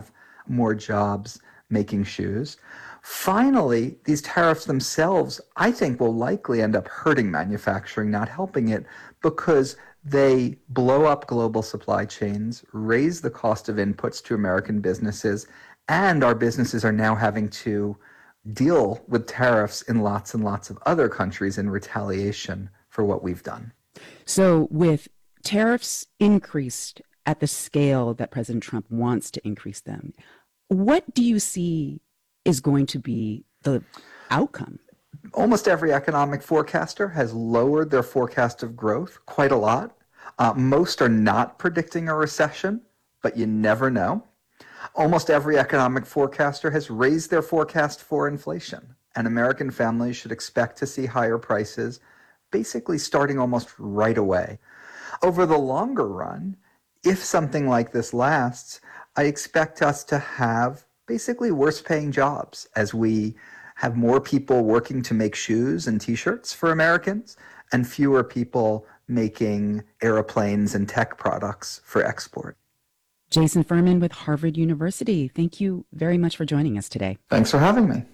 G: more jobs making shoes. Finally, these tariffs themselves, I think, will likely end up hurting manufacturing, not helping it, because they blow up global supply chains, raise the cost of inputs to American businesses, and our businesses are now having to deal with tariffs in lots and lots of other countries in retaliation for what we've done.
B: So with tariffs increased at the scale that President Trump wants to increase them, what do you see is going to be the outcome?
G: Almost every economic forecaster has lowered their forecast of growth quite a lot. Most are not predicting a recession, but you never know. Almost every economic forecaster has raised their forecast for inflation, and American families should expect to see higher prices basically starting almost right away. Over the longer run, if something like this lasts, I expect us to have basically worse paying jobs as we have more people working to make shoes and t-shirts for Americans and fewer people making airplanes and tech products for export.
B: Jason Furman with Harvard University, thank you very much for joining us today.
G: Thanks for having me.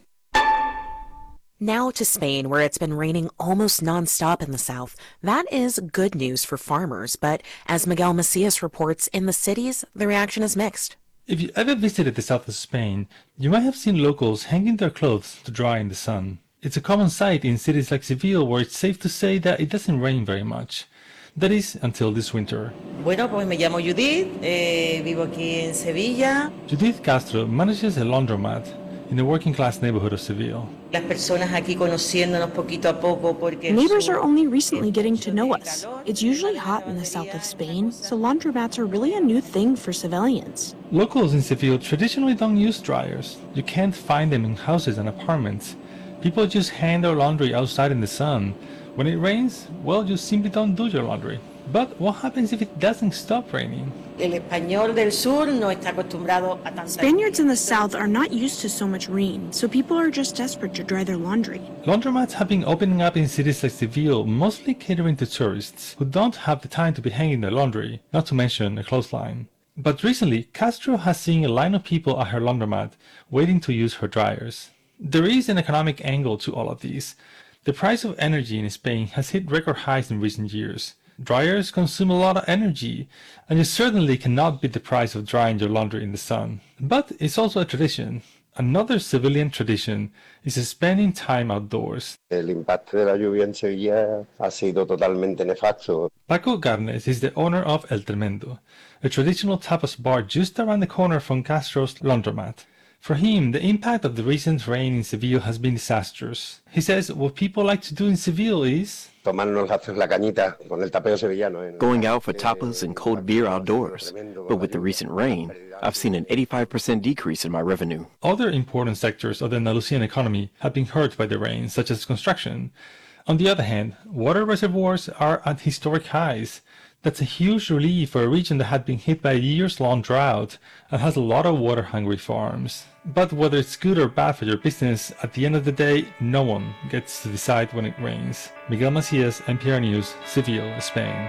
D: Now to Spain, where it's been raining almost nonstop in the south. That is good news for farmers, but as Miguel Macias reports, in the cities, the reaction is mixed.
P: If you ever visited the south of Spain, you might have seen locals hanging their clothes to dry in the sun. It's a common sight in cities like Seville, where it's safe to say that it doesn't rain very much. That is, until this winter.
Q: Bueno, pues me llamo Judith, vivo aquí en Sevilla.
P: Judith Castro manages a laundromat in the working-class neighborhood of Seville.
Q: Las personas aquí conociéndonos poquito a poco porque...
R: Neighbors are only recently getting to know us. It's usually hot in the south of Spain, so laundromats are really a new thing for civilians.
P: Locals in Seville traditionally don't use dryers. You can't find them in houses and apartments. People just hang their laundry outside in the sun. When it rains, well, you simply don't do your laundry. But what happens if it doesn't stop raining?
Q: El español del sur no está acostumbrado a tanta...
R: Spaniards in the south are not used to so much rain, so people are just desperate to dry their laundry.
P: Laundromats have been opening up in cities like Seville, mostly catering to tourists who don't have the time to be hanging their laundry, not to mention a clothesline. But recently, Castro has seen a line of people at her laundromat waiting to use her dryers. There is an economic angle to all of these. The price of energy in Spain has hit record highs in recent years. Dryers consume a lot of energy, and you certainly cannot beat the price of drying your laundry in the sun. But it's also a tradition. Another civilian tradition is spending time outdoors.
S: El impacto de la lluvia en Sevilla ha sido totalmente nefasto.
P: Paco Garnes is the owner of El Tremendo, a traditional tapas bar just around the corner from Castro's laundromat. For him, the impact of the recent rain in Seville has been disastrous. He says what people like to do in Seville is
S: tomarnos la cañita con el tapeo sevillano.
X: Going out for tapas and cold beer outdoors. But with the recent rain, I've seen an 85% decrease in my revenue.
P: Other important sectors of the Andalusian economy have been hurt by the rain, such as construction. On the other hand, water reservoirs are at historic highs. That's a huge relief for a region that had been hit by a years-long drought and has a lot of water-hungry farms. But whether it's good or bad for your business, at the end of the day, no one gets to decide when it rains. Miguel Macias, NPR News, Seville, Spain.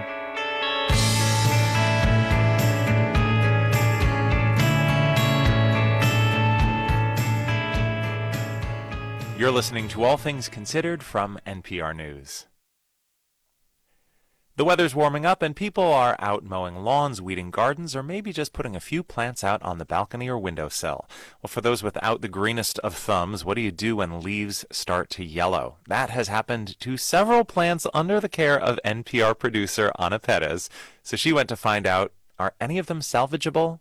C: You're listening to All Things Considered from NPR News. The weather's warming up and people are out mowing lawns, weeding gardens, or maybe just putting a few plants out on the balcony or windowsill. Well, for those without the greenest of thumbs, what do you do when leaves start to yellow? That has happened to several plants under the care of NPR producer Ana Perez. So she went to find out, are any of them salvageable?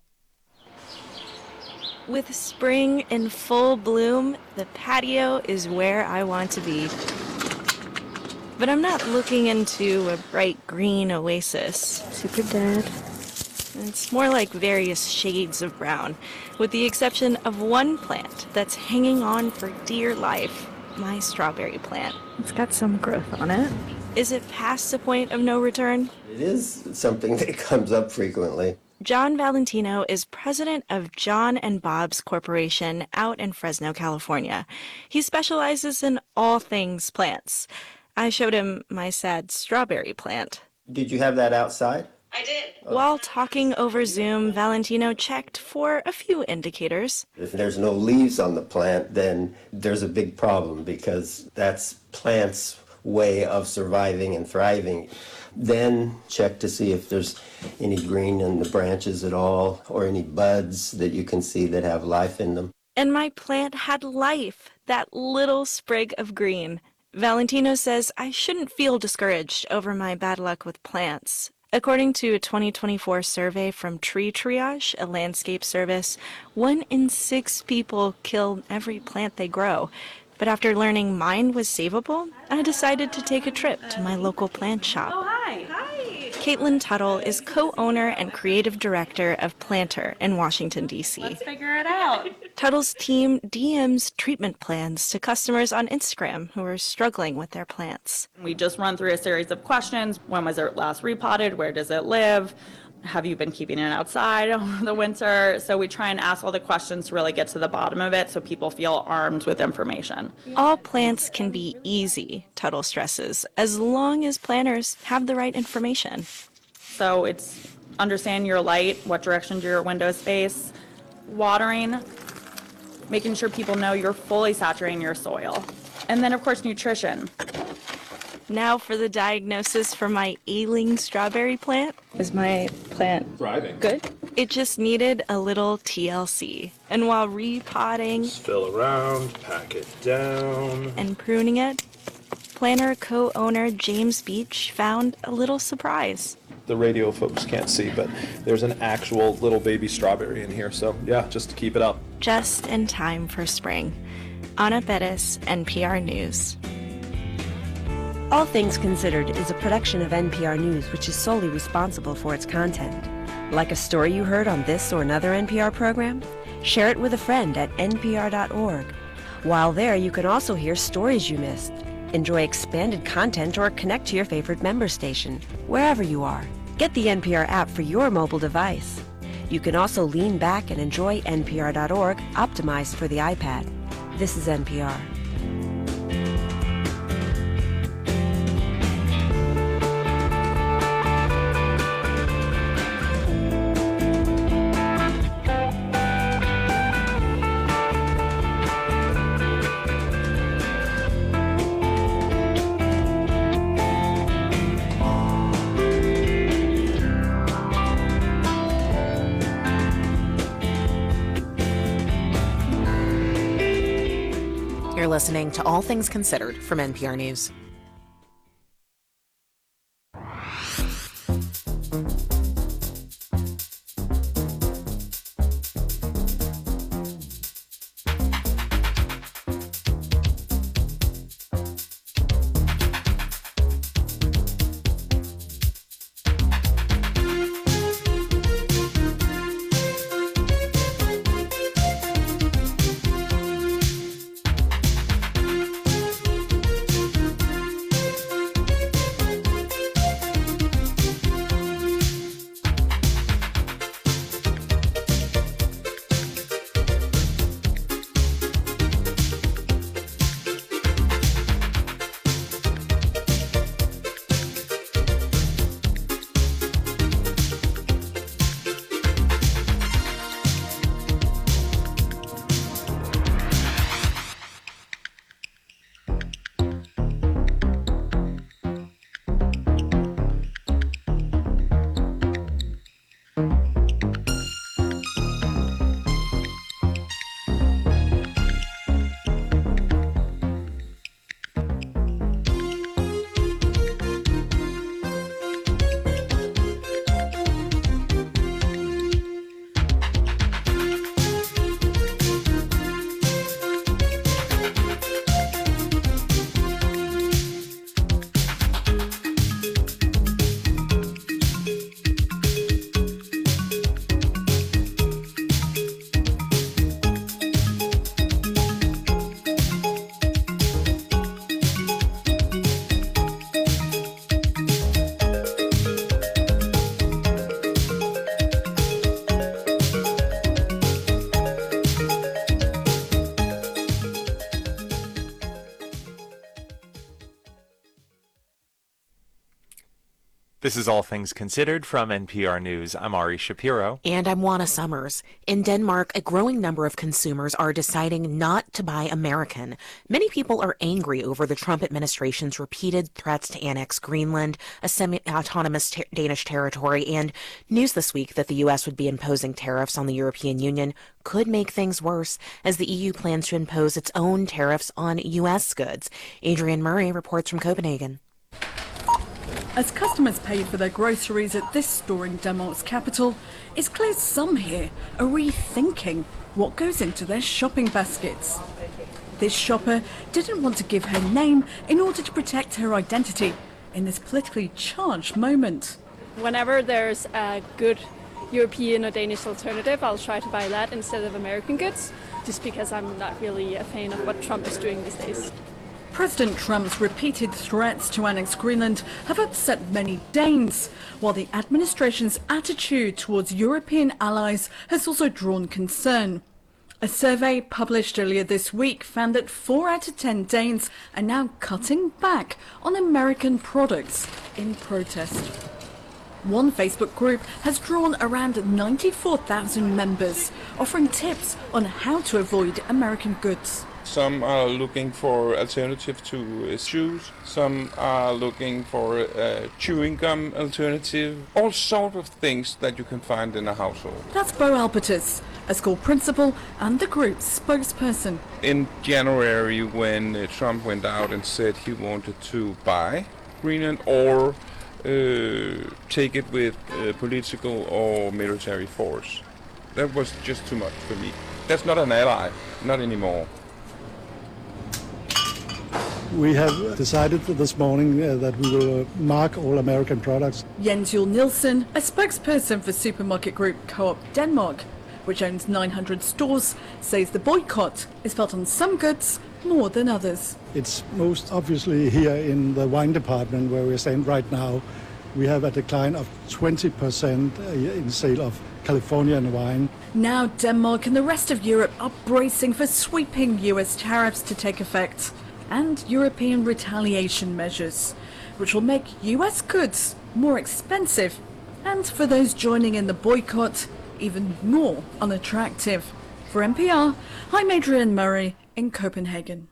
T: With spring in full bloom, the patio is where I want to be. But I'm not looking into a bright green oasis. Super dead. It's more like various shades of brown, with the exception of one plant that's hanging on for dear life, my strawberry plant. It's got some growth on it. Is it past the point of no return?
S: It is something that comes up frequently.
T: John Valentino is president of John and Bob's Corporation out in Fresno, California. He specializes in all things plants. I showed him my sad strawberry plant.
S: Did you have that outside?
T: I did. While talking over Zoom, Valentino checked for a few indicators.
S: If there's no leaves on the plant, then there's a big problem because that's plants' way of surviving and thriving. Then check to see if there's any green in the branches at all or any buds that you can see that have life in them.
T: And my plant had life, that little sprig of green. Valentino says I shouldn't feel discouraged over my bad luck with plants. According to a 2024 survey from Tree Triage, a landscape service, 1 in 6 people kill every plant they grow. But after learning mine was savable, I decided to take a trip to my local plant shop.
A: Oh, hi. Hi.
T: Caitlin Tuttle is co-owner and creative director of Planter in Washington, D.C.
A: Let's figure it out.
T: Tuttle's team DMs treatment plans to customers on Instagram who are struggling with their plants.
A: We just run through a series of questions. When was it last repotted? Where does it live? Have you been keeping it outside over the winter? So we try and ask all the questions to really get to the bottom of it so people feel armed with information.
T: All plants can be easy, Tuttle stresses, as long as planners have the right information.
A: So it's understand your light, what direction do your windows face, watering, making sure people know you're fully saturating your soil. And then, of course, nutrition.
T: Now for the diagnosis for my ailing strawberry plant.
A: Is my plant
X: thriving?
A: Good.
T: It just needed a little TLC. And while repotting,
X: Fill around, pack it down.
T: and pruning it, Planter co-owner James Beach found a little surprise.
X: The radio folks can't see, but there's an actual little baby strawberry in here. So yeah, just to keep it up.
T: Just in time for spring. Ana Perez, NPR News.
F: All Things Considered is a production of NPR News, which is solely responsible for its content. Like a story you heard on this or another NPR program? Share it with a friend at npr.org. While there, you can also hear stories you missed, enjoy expanded content, or connect to your favorite member station, wherever you are. Get the NPR app for your mobile device. You can also lean back and enjoy npr.org, optimized for the iPad. This is NPR.
D: You're listening to All Things Considered from NPR News.
C: This is All Things Considered from NPR News. I'm Ari Shapiro.
D: And I'm Juana Summers. In Denmark, a growing number of consumers are deciding not to buy American. Many people are angry over the Trump administration's repeated threats to annex Greenland, a semi-autonomous Danish territory, and news this week that the U.S. would be imposing tariffs on the European Union could make things worse as the EU plans to impose its own tariffs on U.S. goods. Adrienne Murray reports from Copenhagen.
I: As customers pay for their groceries at this store in Denmark's capital, it's clear some here are rethinking what goes into their shopping baskets. This shopper didn't want to give her name in order to protect her identity in this politically charged moment.
J: Whenever there's a good European or Danish alternative, I'll try to buy that instead of American goods, just because I'm not really a fan of what Trump is doing these days.
I: President Trump's repeated threats to annex Greenland have upset many Danes, while the administration's attitude towards European allies has also drawn concern. A survey published earlier this week found that 4 out of 10 Danes are now cutting back on American products in protest. One Facebook group has drawn around 94,000 members, offering tips on how to avoid American goods.
U: Some are looking for alternative to shoes. Some are looking for a chewing gum alternative. All sort of things that you can find in a household.
I: That's Bo Albertus, a school principal and the group's spokesperson.
U: In January, when Trump went out and said he wanted to buy Greenland or take it with political or military force, that was just too much for me. That's not an ally, not anymore.
V: We have decided this morning that we will mark all American products.
I: Jens Jule Nielsen, a spokesperson for supermarket group Co-op Denmark, which owns 900 stores, says the boycott is felt on some goods more than others.
V: It's most obviously here in the wine department where we stand right now. We have a decline of 20% in sale of Californian wine.
I: Now Denmark and the rest of Europe are bracing for sweeping US tariffs to take effect, and European retaliation measures, which will make US goods more expensive, and for those joining in the boycott, even more unattractive. For NPR, I'm Adrienne Murray in Copenhagen.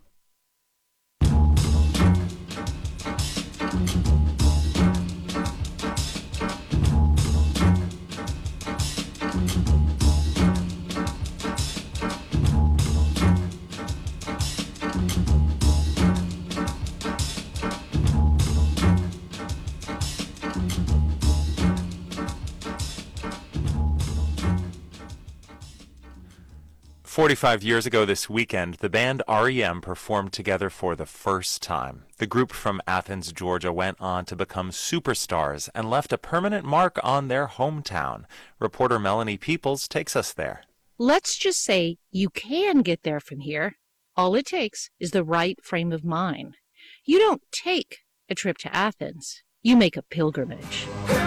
C: "45 years ago this weekend, the band REM performed together for the first time. The group from Athens, Georgia went on to become superstars and left a permanent mark on their hometown. Reporter Melanie Peoples takes us there.
W: Let's just say you can get there from here. All it takes is the right frame of mind. You don't take a trip to Athens. You make a pilgrimage.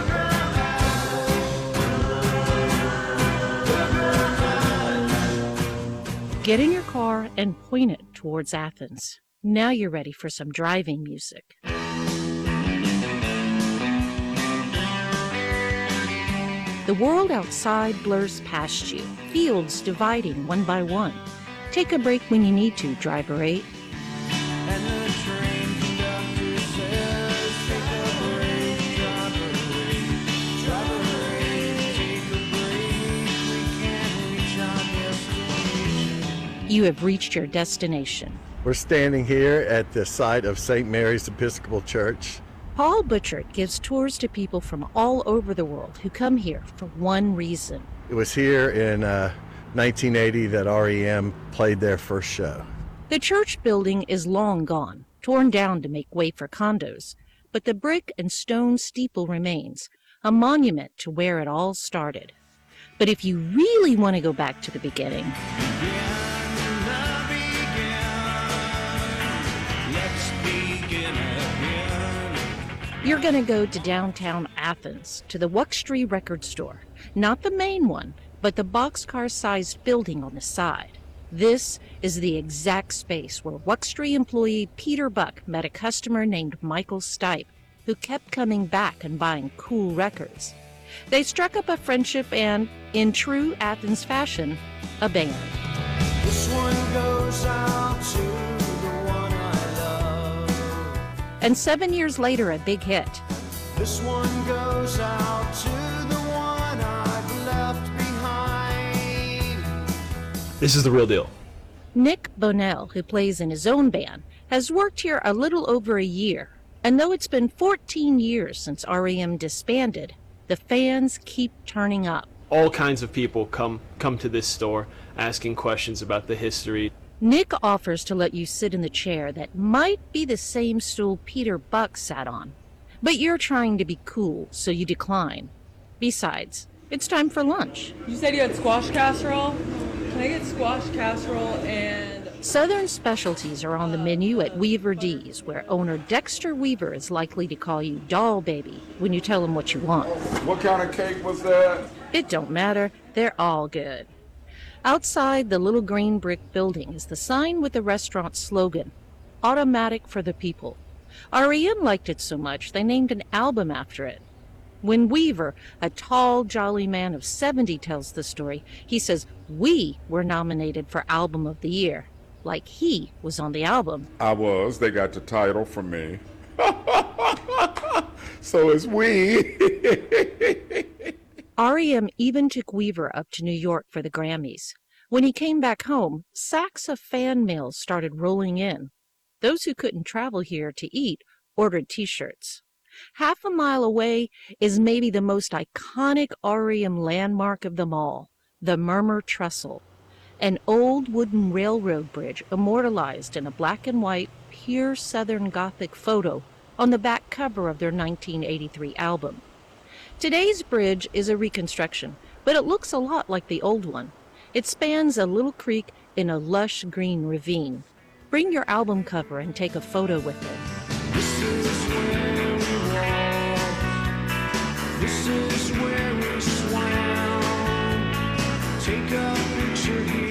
W: Get in your car and point it towards Athens. Now you're ready for some driving music. The world outside blurs past you, fields dividing one by one. Take a break when you need to, driver 8. You have reached your destination.
Z: We're standing here at the site of St. Mary's Episcopal Church.
W: Paul Butchert gives tours to people from all over the world who come here for one reason.
Z: It was here in 1980 that REM played their first show.
W: The church building is long gone, torn down to make way for condos, but the brick and stone steeple remains, a monument to where it all started. But if you really want to go back to the beginning, you're going to go to downtown Athens, to the Wuxtry record store. Not the main one, but the boxcar-sized building on the side. This is the exact space where Wuxtry employee Peter Buck met a customer named Michael Stipe. who kept coming back and buying cool records. They struck up a friendship and, in true Athens fashion, a band.
H: This one goes out to the one I love.
W: And 7 years later, a big hit.
H: This one goes out to the one I've left behind.
K: This is the real deal.
W: Nick Bonnell, who plays in his own band, has worked here a little over a year. And though it's been 14 years since REM disbanded, the fans keep turning up.
K: All kinds of people come to this store asking questions about the history.
W: Nick offers to let you sit in the chair that might be the same stool Peter Buck sat on. But you're trying to be cool, so you decline. Besides, it's time for lunch.
I: You said you had squash casserole? Can I get squash casserole and...
W: Southern specialties are on the menu at Weaver D's, where owner Dexter Weaver is likely to call you doll baby when you tell him what you want.
L: What kind of cake was that?
W: It don't matter. They're all good. Outside the little green brick building is the sign with the restaurant's slogan, Automatic for the People. REM liked it so much they named an album after it. When Weaver, a tall, jolly man of 70, tells the story, he says we were nominated for Album of the Year. Like he was on the album.
L: I was. They got the title from me. So it's we.
W: REM even took Weaver up to New York for the Grammys. When he came back home, sacks of fan mail started rolling in. Those who couldn't travel here to eat ordered T-shirts. Half a mile away is maybe the most iconic REM landmark of them all, the Murmur Trestle. An old wooden railroad bridge immortalized in a black and white, pure Southern Gothic photo on the back cover of their 1983 album. Today's bridge is a reconstruction, but it looks a lot like the old one. It spans a little creek in a lush green ravine. Bring your album cover and take a photo with it.
H: This is where we walk. This is where we swam. Take a picture here.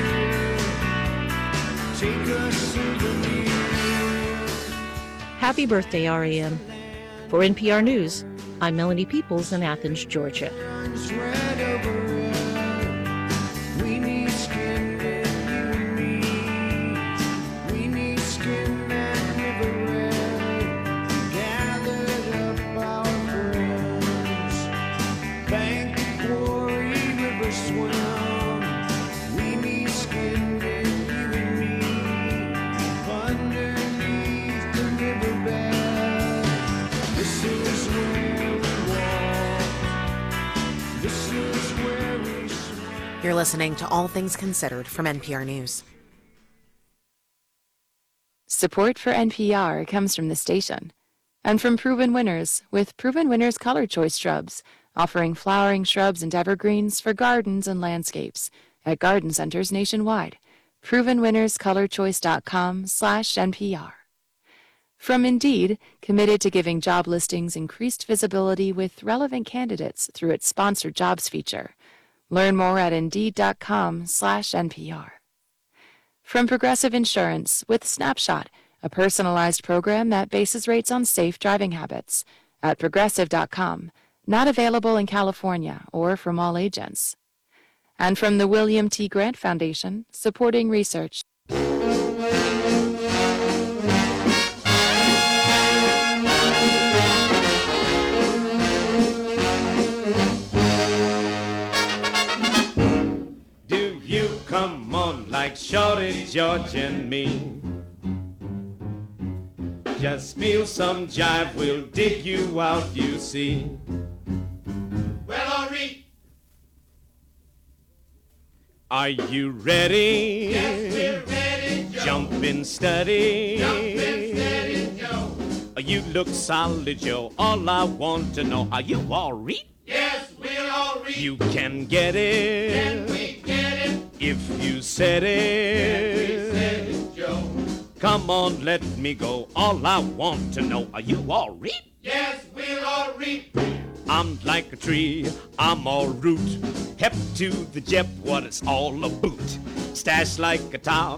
H: Take a souvenir.
W: Happy birthday, REM. For NPR News, I'm Melanie Peoples in Athens, Georgia.
H: Red over red. We need skin and you and me. We need skin and river red. Gathered up our friends. Bank, quarry, river swim. We need skin and you and me. Underneath the riverbed. This is where we walk. This is where we swim.
D: You're listening to All Things Considered from NPR News.
E: Support for NPR comes from the station and from Proven Winners with Proven Winners Color Choice Shrubs, offering flowering shrubs and evergreens for gardens and landscapes at garden centers nationwide. ProvenWinnersColorChoice.com/NPR. From Indeed, committed to giving job listings increased visibility with relevant candidates through its sponsored jobs feature. Learn more at Indeed.com/NPR. From Progressive Insurance with Snapshot, a personalized program that bases rates on safe driving habits. At Progressive.com, not available in California or from all agents. And from the William T. Grant Foundation, supporting research.
H: Do you come on like Shorty George and me? Just feel some jive, we'll dig you out, you see. Well, Henri, are you ready?
M: Yes, we're ready, Joe.
H: Jump in steady.
M: Jump in steady, Joe.
H: You look solid, Joe. All I want to know, are you all right?
M: Yes, we're all right.
H: You can get it.
M: Can we get it?
H: If you said it.
M: Can we said it, Joe?
H: Come on, let me go. All I want to know, are you all right?
M: Yes, we're all right.
H: I'm like a tree, I'm all root. Hep to the Jep, what it's all about. Stash like a top.